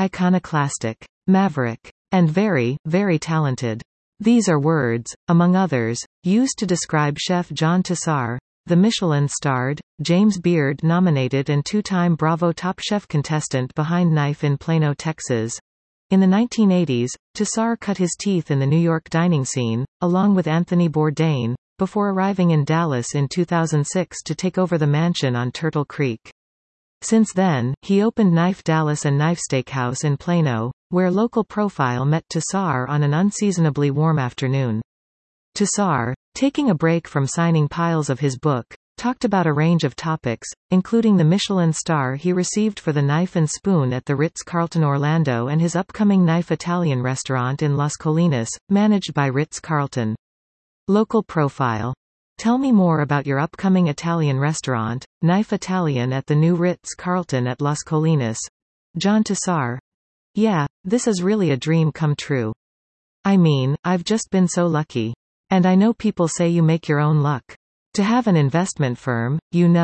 iconoclastic, maverick, and very, very talented. These are words, among others, used to describe Chef Jean Tissar, the Michelin-starred, James Beard-nominated and two-time Bravo Top Chef contestant behind Knife in Plano, Texas. In the 1980s, Tissar cut his teeth in the New York dining scene, along with Anthony Bourdain, before arriving in Dallas in 2006 to take over the mansion on Turtle Creek. Since then, he opened Knife Dallas and Knife Steakhouse in Plano, where Local Profile met Tissar on an unseasonably warm afternoon. Tissar, taking a break from signing piles of his book, talked about a range of topics, including the Michelin star he received for the Knife and Spoon at the Ritz-Carlton Orlando and his upcoming Knife Italian restaurant in Las Colinas, managed by Ritz-Carlton. Local Profile. Tell me more about your upcoming Italian restaurant, Knife Italian at the new Ritz-Carlton at Las Colinas. John Tissar. Yeah, this is really a dream come true. I mean, I've just been so lucky. And I know people say you make your own luck. To have an investment firm,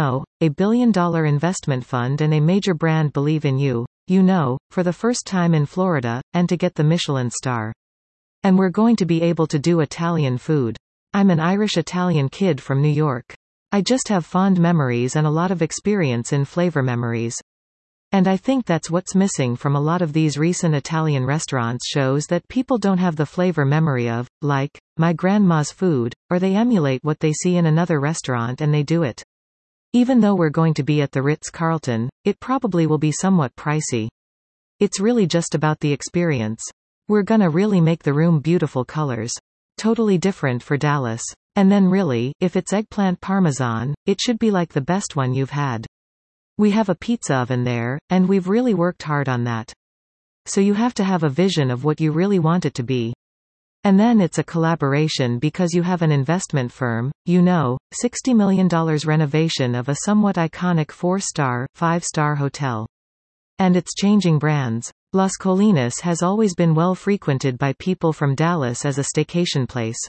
a billion-dollar investment fund and a major brand believe in you, for the first time in Florida, and to get the Michelin star. And we're going to be able to do Italian food. I'm an Irish-Italian kid from New York. I just have fond memories and a lot of experience in flavor memories. And I think that's what's missing from a lot of these recent Italian restaurants shows that people don't have the flavor memory of, like, my grandma's food, or they emulate what they see in another restaurant and they do it. Even though we're going to be at the Ritz-Carlton, it probably will be somewhat pricey. It's really just about the experience. We're gonna really make the room beautiful colors. Totally different for Dallas. And then really, if it's eggplant parmesan, it should be like the best one you've had. We have a pizza oven there, and we've really worked hard on that. So you have to have a vision of what you really want it to be. And then it's a collaboration because you have an investment firm, $60 million renovation of a somewhat iconic 4-star, 5-star hotel. And it's changing brands. Las Colinas has always been well frequented by people from Dallas as a staycation place.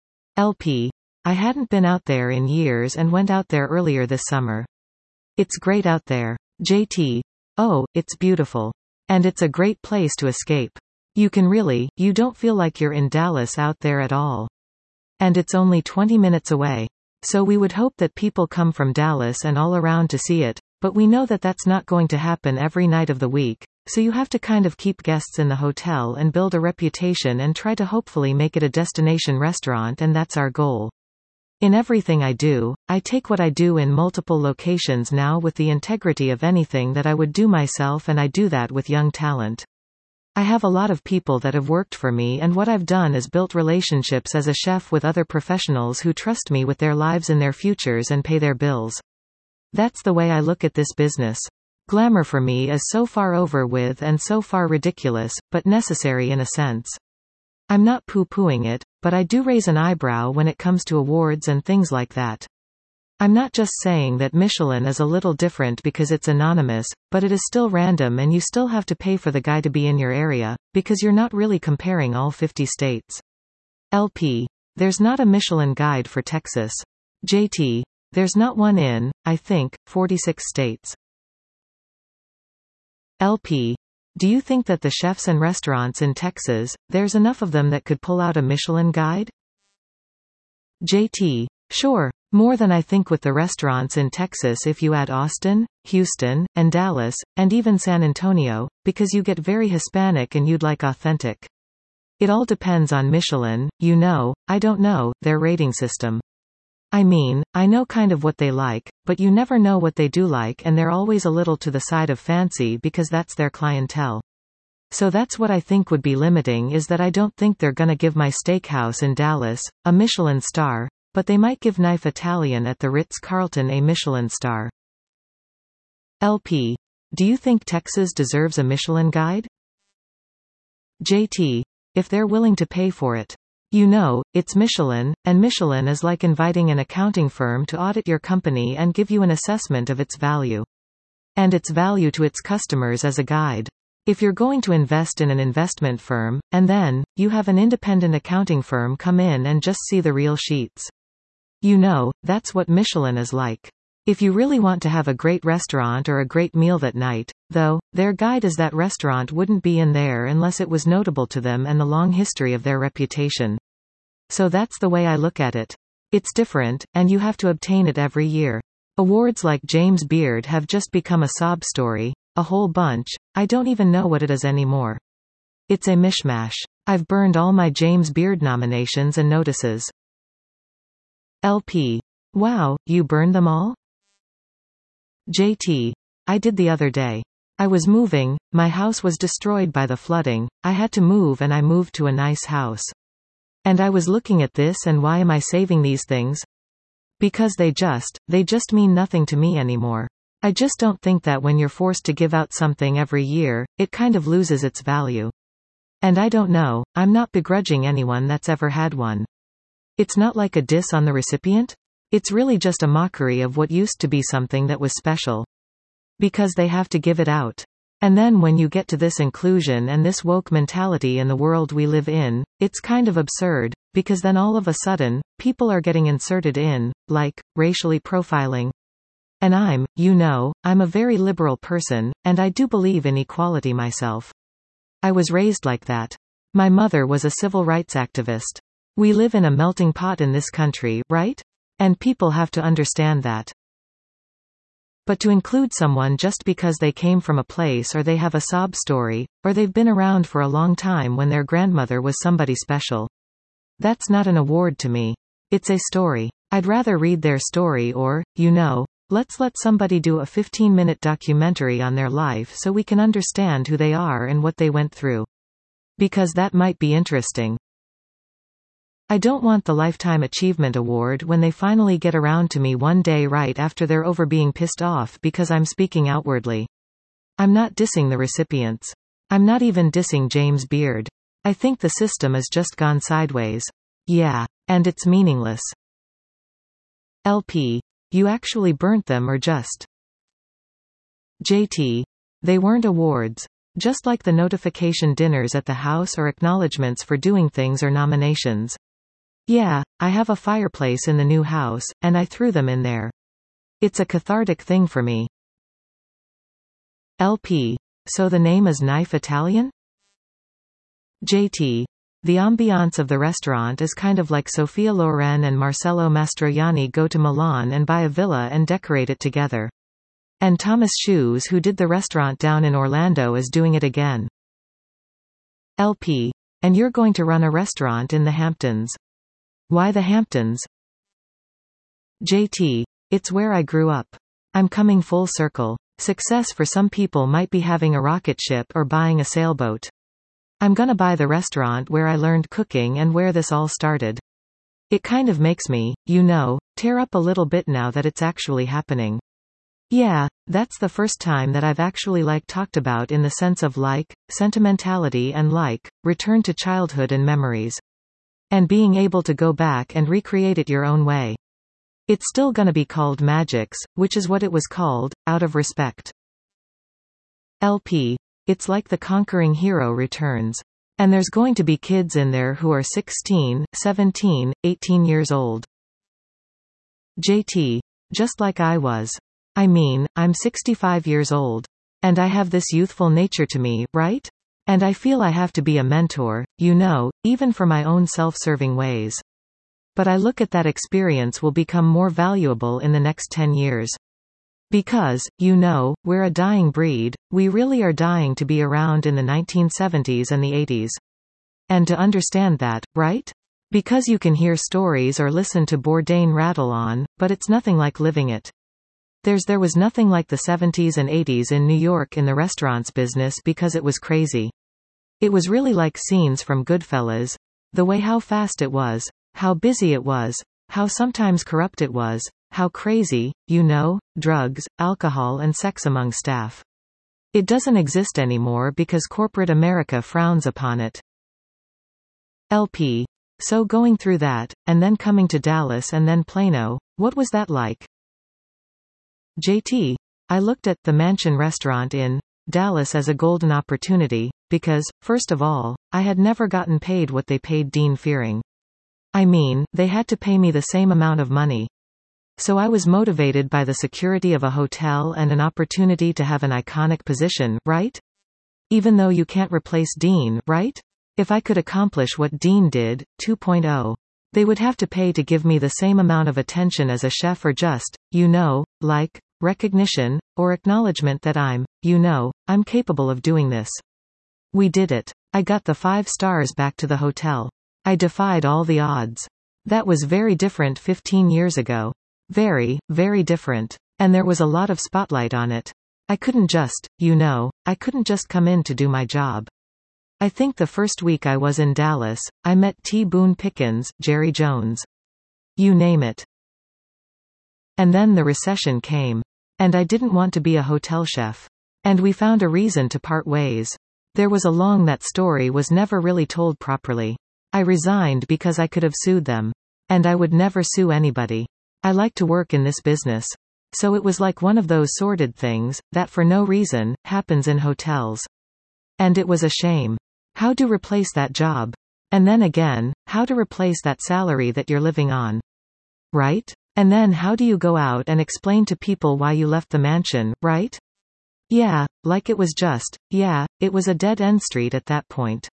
LP. I hadn't been out there in years and went out there earlier this summer. It's great out there. JT. Oh, it's beautiful. And it's a great place to escape. You don't feel like you're in Dallas out there at all. And it's only 20 minutes away. So we would hope that people come from Dallas and all around to see it, but we know that that's not going to happen every night of the week, so you have to kind of keep guests in the hotel and build a reputation and try to hopefully make it a destination restaurant, and that's our goal. In everything I do, I take what I do in multiple locations now with the integrity of anything that I would do myself, and I do that with young talent. I have a lot of people that have worked for me, and what I've done is built relationships as a chef with other professionals who trust me with their lives and their futures and pay their bills. That's the way I look at this business. Glamour for me is so far over with and so far ridiculous, but necessary in a sense. I'm not poo-pooing it, but I do raise an eyebrow when it comes to awards and things like that. I'm not just saying that Michelin is a little different because it's anonymous, but it is still random and you still have to pay for the guy to be in your area, because you're not really comparing all 50 states. LP. There's not a Michelin guide for Texas. JT. There's not one in, I think, 46 states. LP. Do you think that the chefs and restaurants in Texas, there's enough of them that could pull out a Michelin guide? JT. Sure. More than I think with the restaurants in Texas if you add Austin, Houston, and Dallas, and even San Antonio, because you get very Hispanic and you'd like authentic. It all depends on Michelin, I don't know, their rating system. I mean, I know kind of what they like, but you never know what they do like, and they're always a little to the side of fancy because that's their clientele. So that's what I think would be limiting, is that I don't think they're gonna give my steakhouse in Dallas a Michelin star, but they might give Knife Italian at the Ritz-Carlton a Michelin star. LP. Do you think Texas deserves a Michelin guide? JT. If they're willing to pay for it. It's Michelin, and Michelin is like inviting an accounting firm to audit your company and give you an assessment of its value. And its value to its customers as a guide. If you're going to invest in an investment firm, and then, you have an independent accounting firm come in and just see the real sheets. That's what Michelin is like. If you really want to have a great restaurant or a great meal that night, though, their guide is that restaurant wouldn't be in there unless it was notable to them and the long history of their reputation. So that's the way I look at it. It's different, and you have to obtain it every year. Awards like James Beard have just become a sob story, a whole bunch. I don't even know what it is anymore. It's a mishmash. I've burned all my James Beard nominations and notices. LP. Wow, you burned them all? JT. I did the other day. I was moving, my house was destroyed by the flooding, I had to move and I moved to a nice house. And I was looking at this and why am I saving these things? Because they just mean nothing to me anymore. I just don't think that when you're forced to give out something every year, it kind of loses its value. And I don't know, I'm not begrudging anyone that's ever had one. It's not like a diss on the recipient. It's really just a mockery of what used to be something that was special. Because they have to give it out. And then when you get to this inclusion and this woke mentality in the world we live in, it's kind of absurd, because then all of a sudden, people are getting inserted in, like, racially profiling. And I'm a very liberal person, and I do believe in equality myself. I was raised like that. My mother was a civil rights activist. We live in a melting pot in this country, right? And people have to understand that. But to include someone just because they came from a place or they have a sob story, or they've been around for a long time when their grandmother was somebody special. That's not an award to me. It's a story. I'd rather read their story or, let's let somebody do a 15-minute documentary on their life so we can understand who they are and what they went through. Because that might be interesting. I don't want the Lifetime Achievement Award when they finally get around to me one day right after they're over being pissed off because I'm speaking outwardly. I'm not dissing the recipients. I'm not even dissing James Beard. I think the system has just gone sideways. Yeah. And it's meaningless. LP. You actually burnt them or just? JT. They weren't awards. Just like the notification dinners at the house or acknowledgements for doing things or nominations. Yeah, I have a fireplace in the new house, and I threw them in there. It's a cathartic thing for me. LP. So the name is Knife Italian? JT. The ambiance of the restaurant is kind of like Sophia Loren and Marcello Mastroianni go to Milan and buy a villa and decorate it together. And Thomas Shoes, who did the restaurant down in Orlando, is doing it again. LP. And you're going to run a restaurant in the Hamptons. Why the Hamptons? JT. It's where I grew up. I'm coming full circle. Success for some people might be having a rocket ship or buying a sailboat. I'm gonna buy the restaurant where I learned cooking and where this all started. It kind of makes me, tear up a little bit now that it's actually happening. Yeah, that's the first time that I've actually talked about in the sense of sentimentality and return to childhood and memories. And being able to go back and recreate it your own way. It's still gonna be called Magics, which is what it was called, out of respect. LP. It's like the conquering hero returns. And there's going to be kids in there who are 16, 17, 18 years old. JT. Just like I was. I'm 65 years old. And I have this youthful nature to me, right? And I feel I have to be a mentor, even for my own self-serving ways. But I look at that experience will become more valuable in the next 10 years. Because, we're a dying breed, we really are dying to be around in the 1970s and the 80s. And to understand that, right? Because you can hear stories or listen to Bourdain rattle on, but it's nothing like living it. There was nothing like the 70s and 80s in New York in the restaurants business because it was crazy. It was really like scenes from Goodfellas. The way how fast it was, how busy it was, how sometimes corrupt it was, how crazy, drugs, alcohol and sex among staff. It doesn't exist anymore because corporate America frowns upon it. LP. So going through that, and then coming to Dallas and then Plano, what was that like? JT. I looked at the Mansion restaurant in Dallas as a golden opportunity, because, first of all, I had never gotten paid what they paid Dean Fearing. They had to pay me the same amount of money. So I was motivated by the security of a hotel and an opportunity to have an iconic position, right? Even though you can't replace Dean, right? If I could accomplish what Dean did, 2.0. They would have to pay to give me the same amount of attention as a chef or just, like, recognition, or acknowledgement that I'm capable of doing this. We did it. I got the 5 stars back to the hotel. I defied all the odds. That was very different 15 years ago. Very, very different. And there was a lot of spotlight on it. I couldn't just come in to do my job. I think the first week I was in Dallas, I met T. Boone Pickens, Jerry Jones. You name it. And then the recession came. And I didn't want to be a hotel chef. And we found a reason to part ways. There was that story was never really told properly. I resigned because I could have sued them. And I would never sue anybody. I like to work in this business. So it was like one of those sordid things, that for no reason, happens in hotels. And it was a shame. How to replace that job? And then again, how to replace that salary that you're living on? Right? And then how do you go out and explain to people why you left the mansion, right? Yeah, like it was a dead-end street at that point.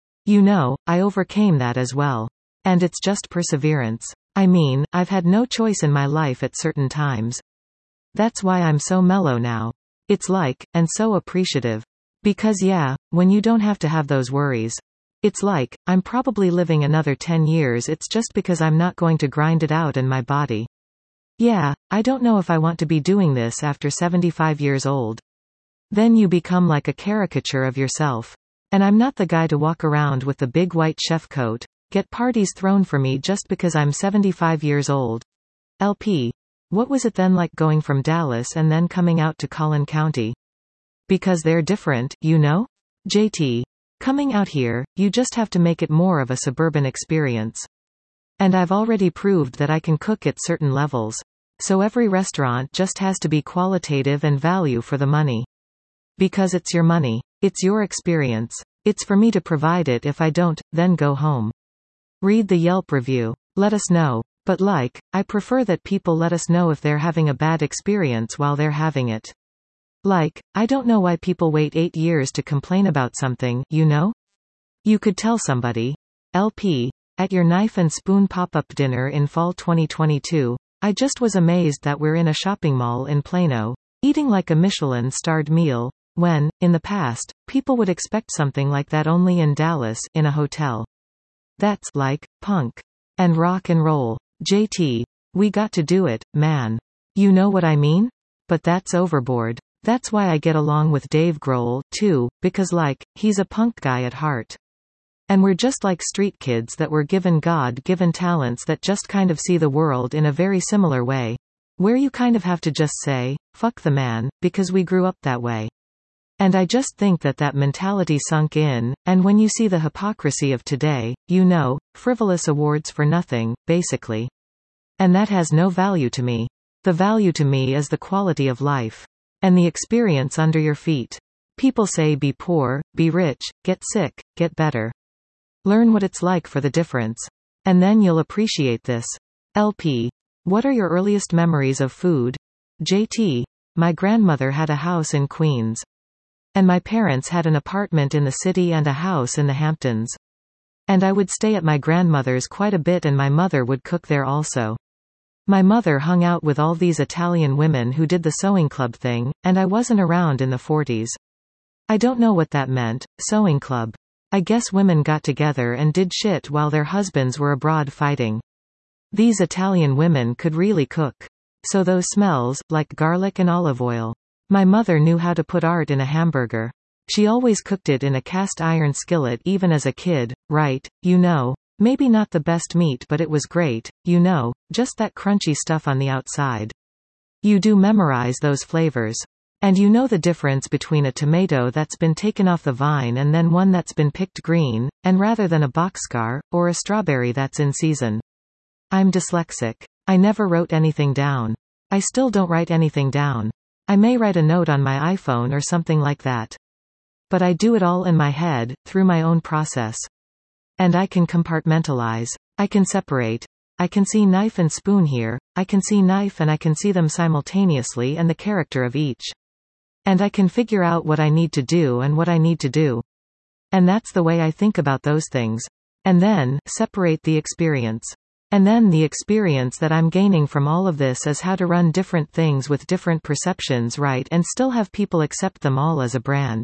I overcame that as well. And it's just perseverance. I mean, I've had no choice in my life at certain times. That's why I'm so mellow now. It's like, and so appreciative. Because when you don't have to have those worries. It's like, I'm probably living another 10 years, it's just because I'm not going to grind it out in my body. I don't know if I want to be doing this after 75 years old. Then you become like a caricature of yourself. And I'm not the guy to walk around with the big white chef coat, get parties thrown for me just because I'm 75 years old. LP. What was it then like going from Dallas and then coming out to Collin County? Because they're different, JT. Coming out here, you just have to make it more of a suburban experience. And I've already proved that I can cook at certain levels. So every restaurant just has to be qualitative and value for the money. Because it's your money. It's your experience. It's for me to provide it. If I don't, then go home. Read the Yelp review. Let us know. But I prefer that people let us know if they're having a bad experience while they're having it. I don't know why people wait 8 years to complain about something, You could tell somebody. LP. At your knife and spoon pop-up dinner in fall 2022, I just was amazed that we're in a shopping mall in Plano, eating like a Michelin-starred meal, when, in the past, people would expect something like that only in Dallas, in a hotel. That's punk. And rock and roll. JT. We got to do it, man. You know what I mean? But that's overboard. That's why I get along with Dave Grohl, too, because he's a punk guy at heart. And we're just like street kids that were given God-given talents that just kind of see the world in a very similar way. Where you kind of have to just say, fuck the man, because we grew up that way. And I just think that mentality sunk in, and when you see the hypocrisy of today, frivolous awards for nothing, basically. And that has no value to me. The value to me is the quality of life. And the experience under your feet. People say be poor, be rich, get sick, get better. Learn what it's like for the difference. And then you'll appreciate this. LP. What are your earliest memories of food? JT. My grandmother had a house in Queens. And my parents had an apartment in the city and a house in the Hamptons. And I would stay at my grandmother's quite a bit, and my mother would cook there also. My mother hung out with all these Italian women who did the sewing club thing, and I wasn't around in the 40s. I don't know what that meant, sewing club. I guess women got together and did shit while their husbands were abroad fighting. These Italian women could really cook. So those smells, like garlic and olive oil. My mother knew how to put art in a hamburger. She always cooked it in a cast iron skillet even as a kid, right, maybe not the best meat but it was great, just that crunchy stuff on the outside. You do memorize those flavors. And you know the difference between a tomato that's been taken off the vine and then one that's been picked green, and rather than a boxcar, or a strawberry that's in season. I'm dyslexic. I never wrote anything down. I still don't write anything down. I may write a note on my iPhone or something like that. But I do it all in my head, through my own process. And I can compartmentalize. I can separate. I can see knife and spoon here, I can see knife and I can see them simultaneously and the character of each. And I can figure out what I need to do and what I need to do. And that's the way I think about those things. And then, separate the experience. And then the experience that I'm gaining from all of this is how to run different things with different perceptions right and still have people accept them all as a brand.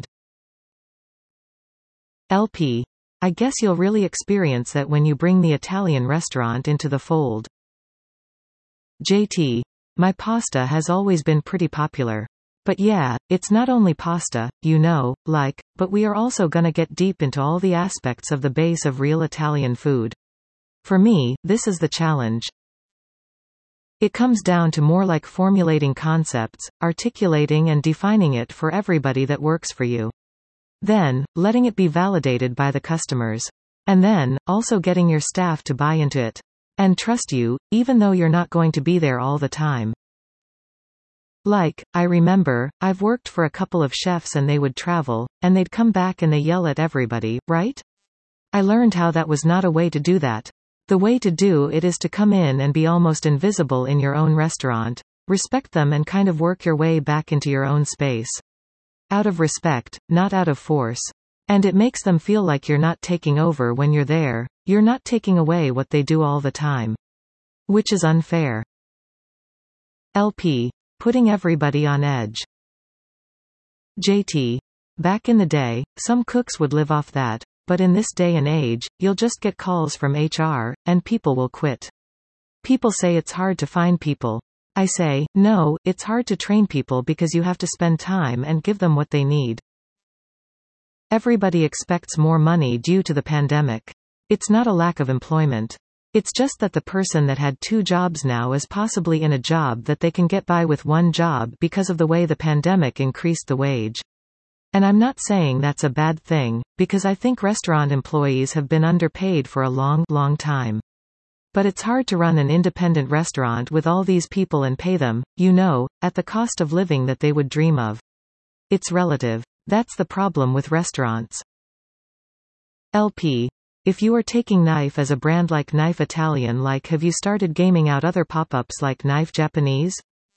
LP. I guess you'll really experience that when you bring the Italian restaurant into the fold. JT. My pasta has always been pretty popular. But yeah, it's not only pasta, you know, but we are also gonna get deep into all the aspects of the base of real Italian food. For me, this is the challenge. It comes down to more like formulating concepts, articulating and defining it for everybody that works for you. Then, letting it be validated by the customers. And then, also getting your staff to buy into it. And trust you, even though you're not going to be there all the time. I remember, I've worked for a couple of chefs and they would travel, and they'd come back and they yell at everybody, right? I learned how that was not a way to do that. The way to do it is to come in and be almost invisible in your own restaurant, respect them and kind of work your way back into your own space. Out of respect, not out of force. And it makes them feel like you're not taking over when you're there, you're not taking away what they do all the time. Which is unfair. LP. Putting everybody on edge. JT. Back in the day, some cooks would live off that, but in this day and age, you'll just get calls from HR, and people will quit. People say it's hard to find people. I say, no, it's hard to train people because you have to spend time and give them what they need. Everybody expects more money due to the pandemic. It's not a lack of employment. It's just that the person that had 2 jobs now is possibly in a job that they can get by with 1 job because of the way the pandemic increased the wage. And I'm not saying that's a bad thing, because I think restaurant employees have been underpaid for a long time. But it's hard to run an independent restaurant with all these people and pay them, you know, at the cost of living that they would dream of. It's relative. That's the problem with restaurants. LP. If you are taking Knife as a brand like Knife Italian, have you started gaming out other pop-ups like Knife Japanese?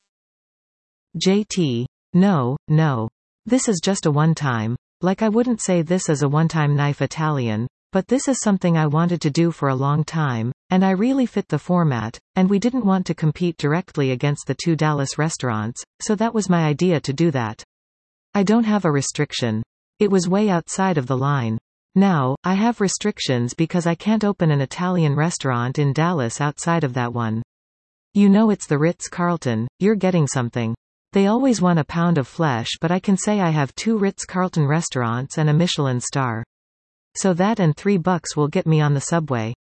JT. No. This is just a one-time. I wouldn't say this is a one-time Knife Italian, but this is something I wanted to do for a long time, and I really fit the format, and we didn't want to compete directly against the 2 Dallas restaurants, so that was my idea to do that. I don't have a restriction. It was way outside of the line. Now, I have restrictions because I can't open an Italian restaurant in Dallas outside of that one. You know it's the Ritz-Carlton, you're getting something. They always want a pound of flesh, but I can say I have 2 Ritz-Carlton restaurants and a Michelin star. So that and $3 will get me on the subway.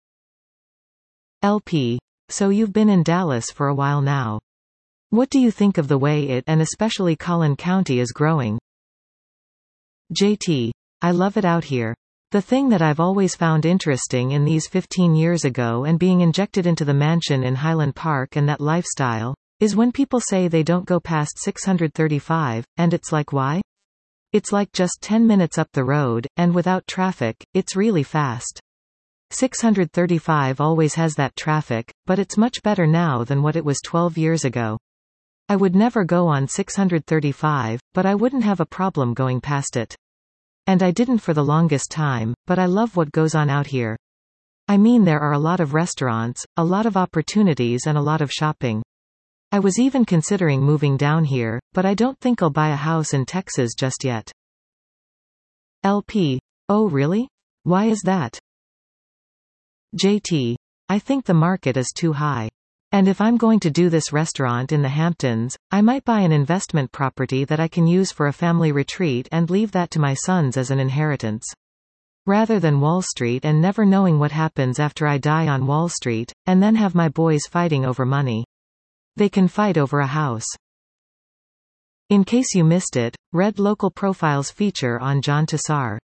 LP. So you've been in Dallas for a while now. What do you think of the way it and especially Collin County is growing? JT. I love it out here. The thing that I've always found interesting in these 15 years ago and being injected into the mansion in Highland Park and that lifestyle, is when people say they don't go past 635, and it's why? It's just 10 minutes up the road, and without traffic, it's really fast. 635 always has that traffic, but it's much better now than what it was 12 years ago. I would never go on 635, but I wouldn't have a problem going past it. And I didn't for the longest time, but I love what goes on out here. I mean, there are a lot of restaurants, a lot of opportunities and a lot of shopping. I was even considering moving down here, but I don't think I'll buy a house in Texas just yet. LP. Oh really? Why is that? JT. I think the market is too high. And if I'm going to do this restaurant in the Hamptons, I might buy an investment property that I can use for a family retreat and leave that to my sons as an inheritance. Rather than Wall Street and never knowing what happens after I die on Wall Street, and then have my boys fighting over money. They can fight over a house. In case you missed it, read Local Profile's feature on John Tassar.